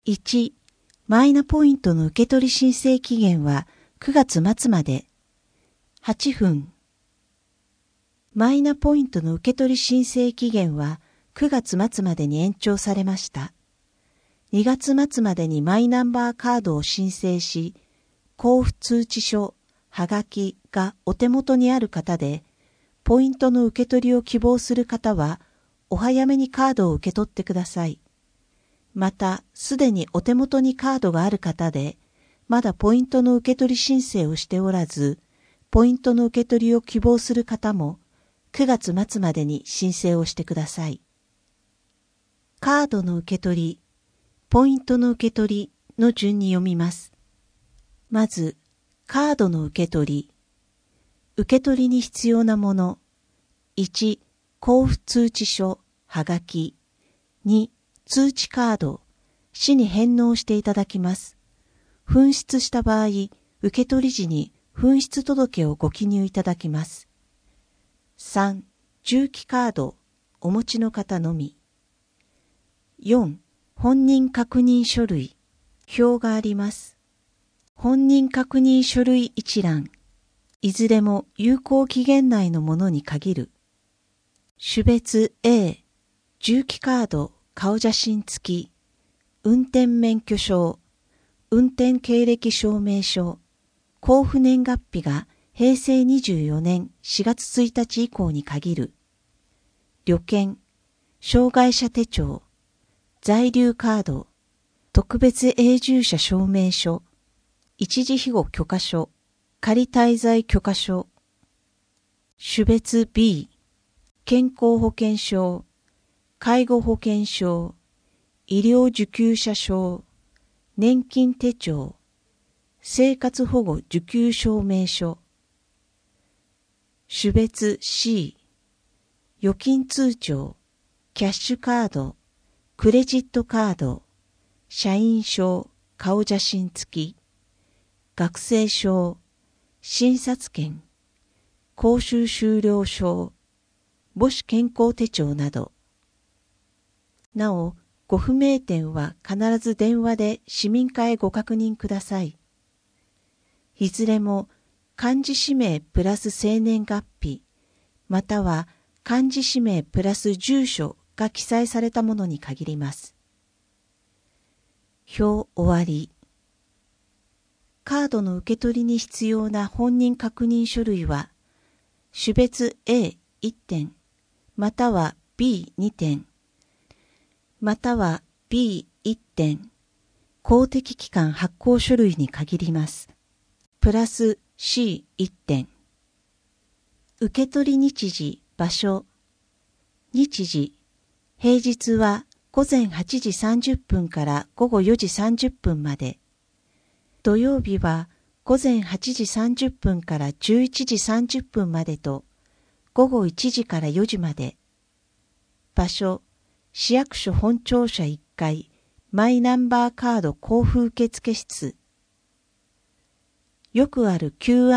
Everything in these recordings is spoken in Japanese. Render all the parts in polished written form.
1、マイナポイントの受け取り申請期限は9月末まで。8分。マイナポイントの受け取り申請期限は9月末までに延長されました。2月末までにマイナンバーカードを申請し、交付通知書、はがきがお手元にある方で、ポイントの受け取りを希望する方は、お早めにカードを受け取ってください。また、すでにお手元にカードがある方で、まだポイントの受け取り申請をしておらず、ポイントの受け取りを希望する方も、9月末までに申請をしてください。カードの受け取り、ポイントの受け取りの順に読みます。まず、カードの受け取り。受け取りに必要なもの。1、交付通知書、はがき。2、通知カード。市に返納していただきます。紛失した場合、受け取り時に紛失届をご記入いただきます。3、重機カード、お持ちの方のみ。4、本人確認書類、表があります。本人確認書類一覧、いずれも有効期限内のものに限る。種別 A、重機カード、顔写真付き、運転免許証、運転経歴証明書、交付年月日が平成24年4月1日以降に限る。旅券、障害者手帳、在留カード、特別永住者証明書、一時庇護許可書、仮滞在許可書。種別 B、健康保険証、介護保険証、医療受給者証、年金手帳、生活保護受給証明書。種別 C、預金通帳、キャッシュカード、クレジットカード、社員証、顔写真付き、学生証、診察券、講習修了証、母子健康手帳など。なお、ご不明点は必ず電話で市民課へご確認ください。いずれも漢字氏名プラス生年月日、または漢字氏名プラス住所が記載されたものに限ります。表終わり。カードの受け取りに必要な本人確認書類は、種別 A1 点、または B2 点、または B1 点、公的機関発行書類に限ります。プラス C1 点。受け取り日時、場所。日時、平日は午前8時30分から午後4時30分まで。土曜日は午前8時30分から11時30分までと、午後1時から4時まで。場所、市役所本庁舎1階、マイナンバーカード交付受付室。よくある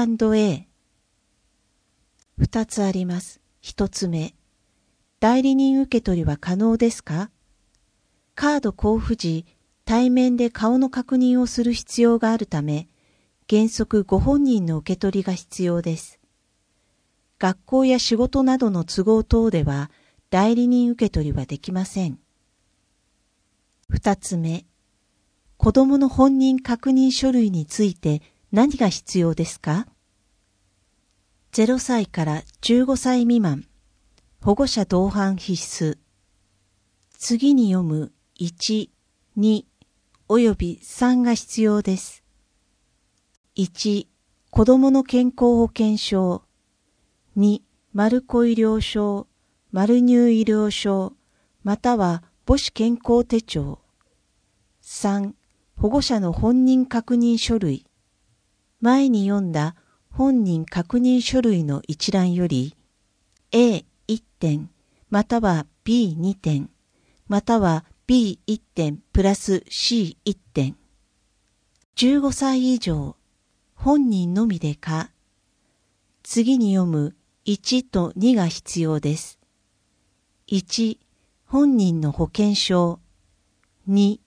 Q&A。2つあります。1つ目。代理人受け取りは可能ですか？カード交付時、対面で顔の確認をする必要があるため、原則ご本人の受け取りが必要です。学校や仕事などの都合等では、代理人受け取りはできません。2つ目、子供の本人確認書類について何が必要ですか？ 0 歳から15歳未満、保護者同伴必須。次に読む1、2および3が必要です。1、子供の健康保険証。2、丸子医療証、丸入医療証、または母子健康手帳。3、保護者の本人確認書類。前に読んだ本人確認書類の一覧より A1 点、または B2 点、またはB1 点プラス C1 点。15歳以上、本人のみでか。次に読む1と2が必要です。1、本人の保険証。2、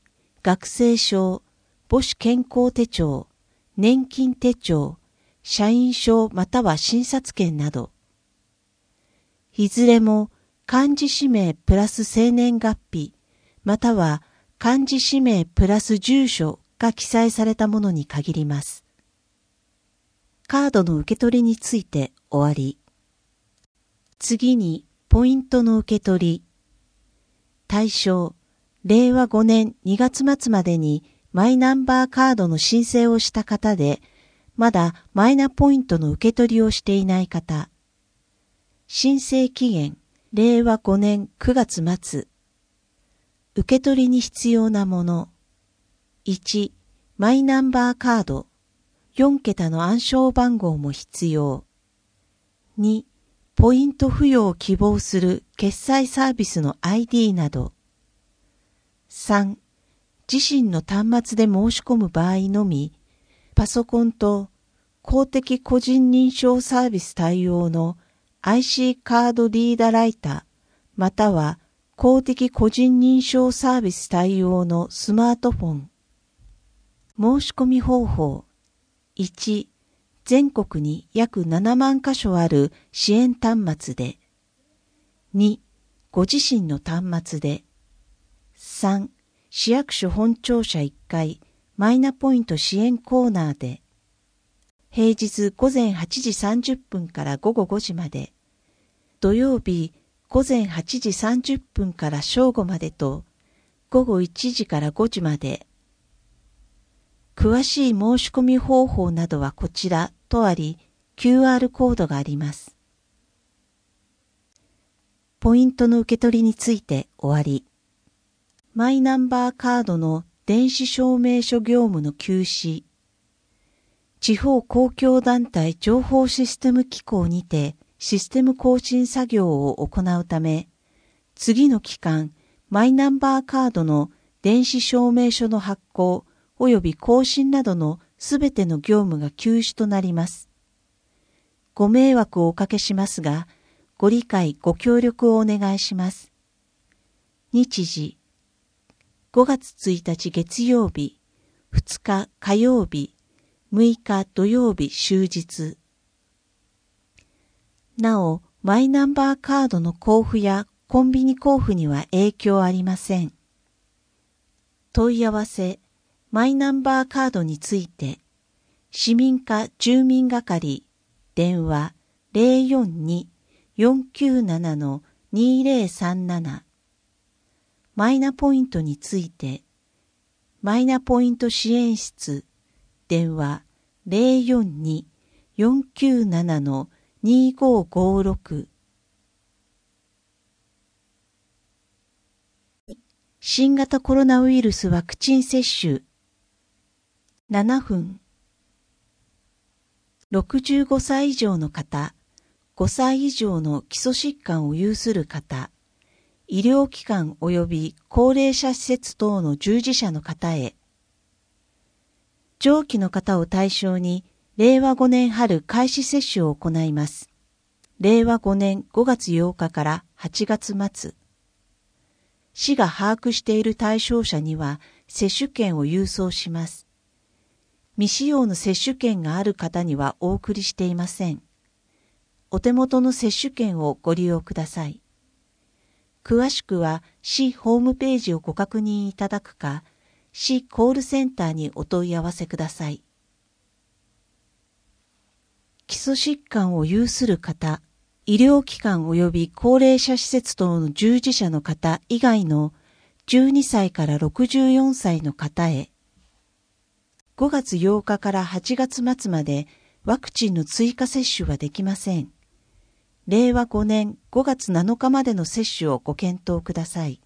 学生証、母子健康手帳、年金手帳、社員証または診察券など、いずれも漢字氏名プラス生年月日、または漢字氏名プラス住所が記載されたものに限ります。カードの受け取りについて終わり。次に、ポイントの受け取り。対象、令和5年2月末までにマイナンバーカードの申請をした方で、まだマイナポイントの受け取りをしていない方。申請期限、令和5年9月末。受け取りに必要なもの。1、マイナンバーカード。4桁の暗証番号も必要。2、ポイント付与を希望する決済サービスの ID など。3、自身の端末で申し込む場合のみ、パソコンと公的個人認証サービス対応の IC カードリーダーライター、または公的個人認証サービス対応のスマートフォン。申し込み方法。1、全国に約7万箇所ある支援端末で。2、ご自身の端末で。3、市役所本庁舎1階マイナポイント支援コーナーで。平日午前8時30分から午後5時まで。土曜日午前8時30分から正午までと、午後1時から5時まで。詳しい申し込み方法などはこちらとあり、QR コードがあります。ポイントの受け取りについて終わり。マイナンバーカードの電子証明書業務の休止。地方公共団体情報システム機構にてシステム更新作業を行うため、次の期間、マイナンバーカードの電子証明書の発行及び更新などのすべての業務が休止となります。ご迷惑をおかけしますが、ご理解ご協力をお願いします。日時、5月1日月曜日、2日火曜日、6日土曜日終日。なお、マイナンバーカードの交付やコンビニ交付には影響ありません。問い合わせ、マイナンバーカードについて、市民課住民係、電話 042-497-2037。マイナポイントについて、マイナポイント支援室、電話 042-497-2556。新型コロナウイルスワクチン接種。7分。65歳以上の方、5歳以上の基礎疾患を有する方、医療機関及び高齢者施設等の従事者の方へ。上記の方を対象に、令和5年春開始接種を行います。令和5年5月8日から8月末。市が把握している対象者には接種券を郵送します。未使用の接種券がある方にはお送りしていません。お手元の接種券をご利用ください。詳しくは市ホームページをご確認いただくか、市コールセンターにお問い合わせください。基礎疾患を有する方、医療機関及び高齢者施設等の従事者の方以外の12歳から64歳の方へ。5月8日から8月末までワクチンの追加接種はできません。令和5年5月7日までの接種をご検討ください。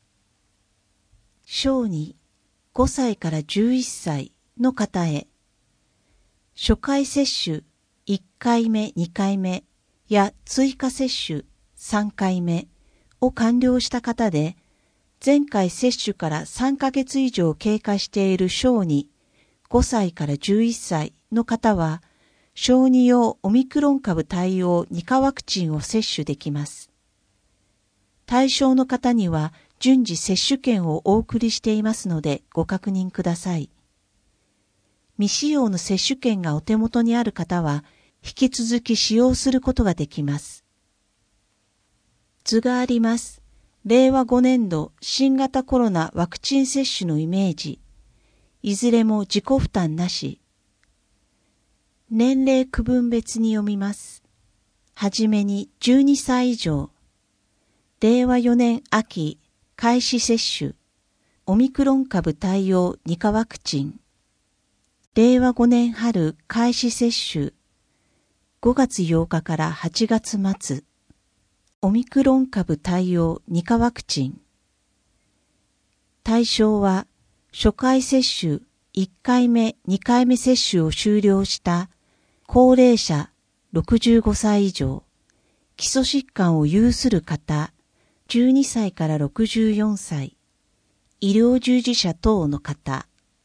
小児5歳から11歳の方へ。初回接種1回目2回目や追加接種3回目を完了した方で、前回接種から3ヶ月以上経過している小児5歳から11歳の方は、小児用オミクロン株対応2価ワクチンを接種できます。対象の方には順次接種券をお送りしていますのでご確認ください。未使用の接種券がお手元にある方は、引き続き使用することができます。図があります。令和5年度新型コロナワクチン接種のイメージ。いずれも自己負担なし。年齢区分別に読みます。はじめに12歳以上。令和4年秋開始接種。オミクロン株対応2価ワクチン。令和5年春開始接種。5月8日から8月末。オミクロン株対応2価ワクチン。対象は、初回接種1回目、2回目接種を終了した高齢者65歳以上、基礎疾患を有する方、12歳から64歳、医療従事者等の方。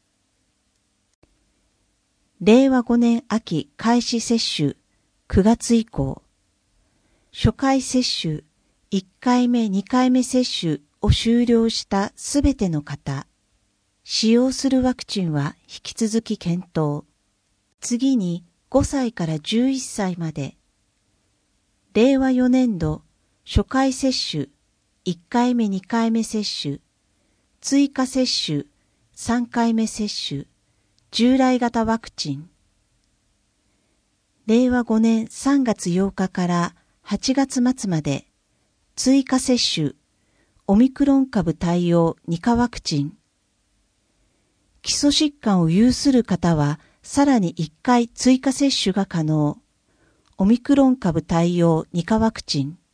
令和5年秋開始接種9月以降、初回接種1回目2回目接種を終了したすべての方、使用するワクチンは引き続き検討。次に5歳から11歳まで、令和4年度初回接種1回目2回目接種、追加接種3回目接種、従来型ワクチン。令和5年3月8日から8月末まで、追加接種、オミクロン株対応2価ワクチン。基礎疾患を有する方は、さらに1回追加接種が可能。オミクロン株対応2価ワクチン。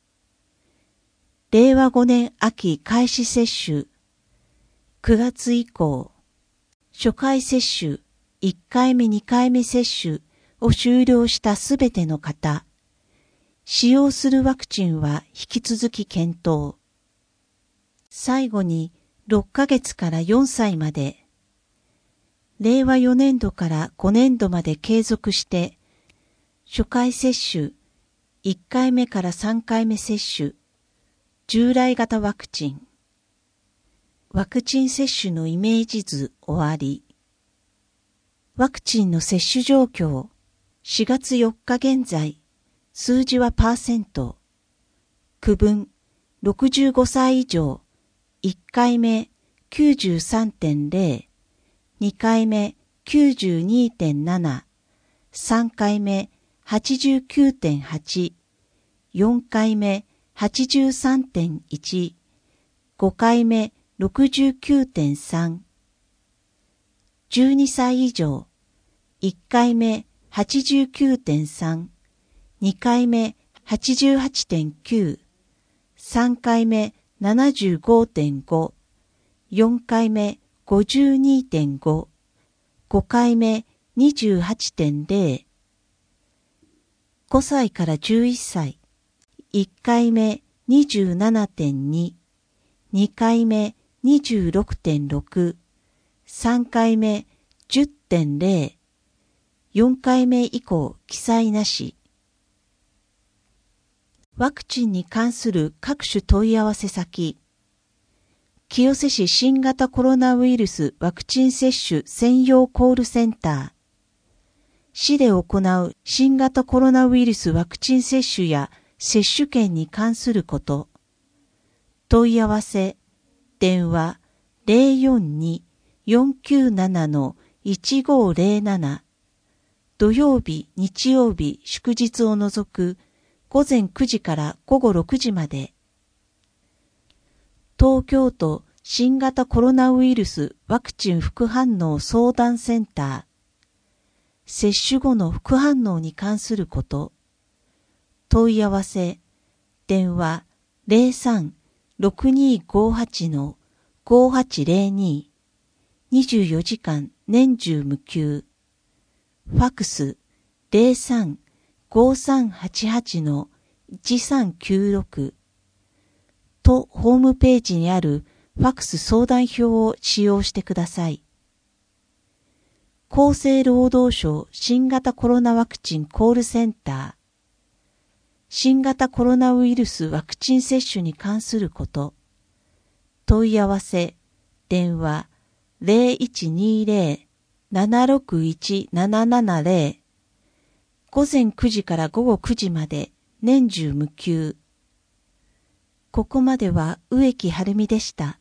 令和5年秋開始接種。9月以降、初回接種、1回目2回目接種を終了したすべての方、使用するワクチンは引き続き検討。最後に6ヶ月から4歳まで、令和4年度から5年度まで継続して、初回接種、1回目から3回目接種、従来型ワクチン。ワクチン接種のイメージ図終わり。ワクチンの接種状況、4月4日現在、数字は%。区分、65歳以上、1回目 93.0、2回目 92.7、3回目 89.8、4回目 83.1、5回目 69.3、12歳以上、1回目 89.3、2回目 88.9、3回目 75.5、4回目 52.5、5回目 28.0、5歳から11歳、1回目 27.2、2回目 26.6、3回目 10.0、4回目以降記載なし。ワクチンに関する各種問い合わせ先。清瀬市新型コロナウイルスワクチン接種専用コールセンター。市で行う新型コロナウイルスワクチン接種や接種券に関すること。問い合わせ、電話 042-497-1507。土曜日、日曜日、祝日を除く午前9時から午後6時まで。東京都新型コロナウイルスワクチン副反応相談センター。接種後の副反応に関すること。問い合わせ、電話 03-6258-5802。24時間年中無休。ファクス 03-5388-1396 とホームページにあるファクス相談票を使用してください。厚生労働省新型コロナワクチンコールセンター。新型コロナウイルスワクチン接種に関すること。 問い合わせ、電話0120-761-770、午前9時から午後9時まで年中無休。ここまでは植木はるみでした。